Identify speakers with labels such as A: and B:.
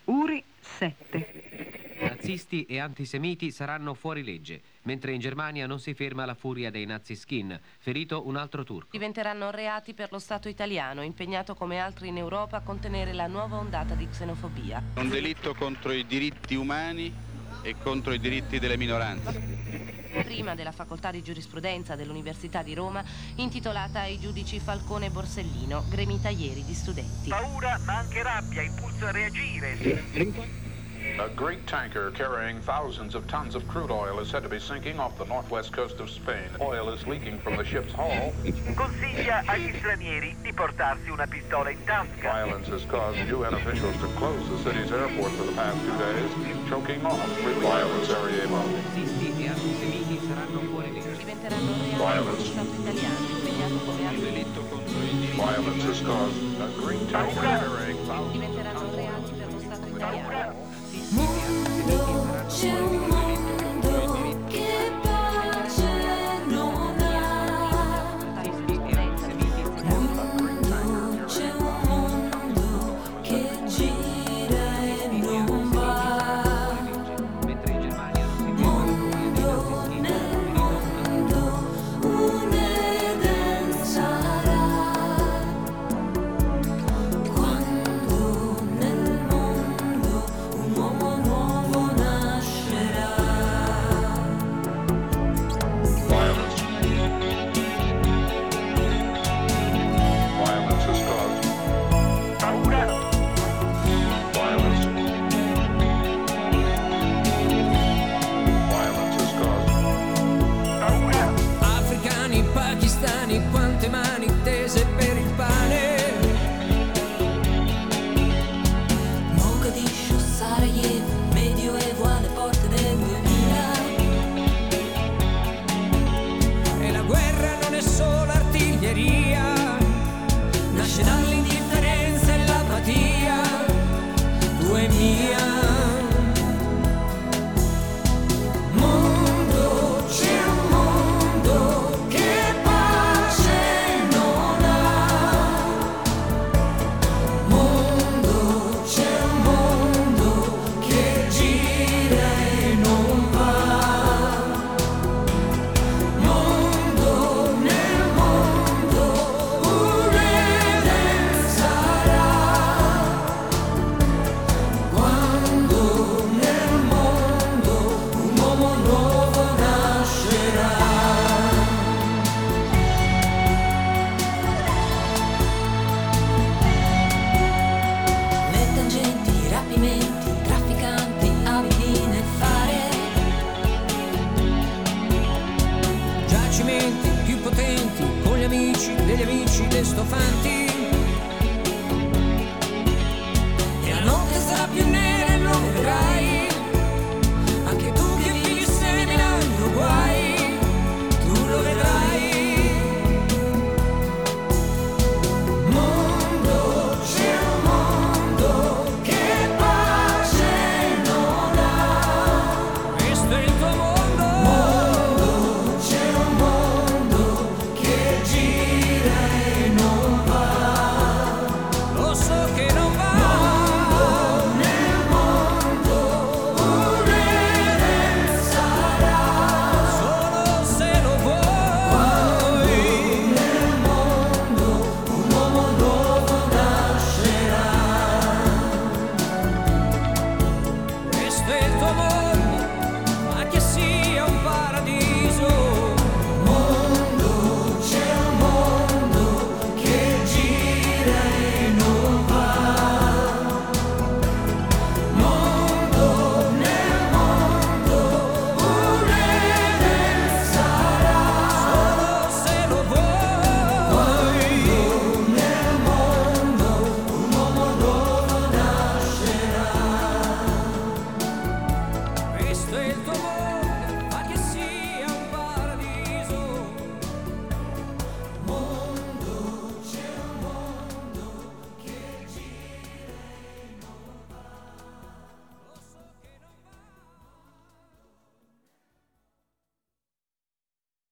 A: Uri 7.
B: Nazisti e antisemiti saranno fuori legge, mentre in Germania non si ferma la furia dei nazi skin, ferito un altro turco.
C: Diventeranno reati per lo Stato italiano, impegnato come altri in Europa a contenere la nuova ondata di xenofobia.
D: Un delitto contro i diritti umani e contro i diritti delle minoranze.
C: Prima della facoltà di giurisprudenza dell'Università di Roma, intitolata ai giudici Falcone e Borsellino, gremita ieri di studenti.
E: Paura ma anche rabbia, impulso a reagire.
F: A great tanker carrying thousands of tons of crude oil is said to be sinking off the northwest coast of Spain. Oil is leaking from the ship's hull.
E: Consiglia agli stranieri di portarsi una pistola in tasca.
F: Violence has caused UN officials to close the city's airport for the past 2 days, choking off relief in Sarajevo.
B: Nazisti e antisemiti saranno fuori legge.
C: Diventeranno reati per lo Stato italiano, impegnato come altri.
D: Delitto contro i diritti
F: Violence has caused a great tanker carrying thousands
C: Diventeranno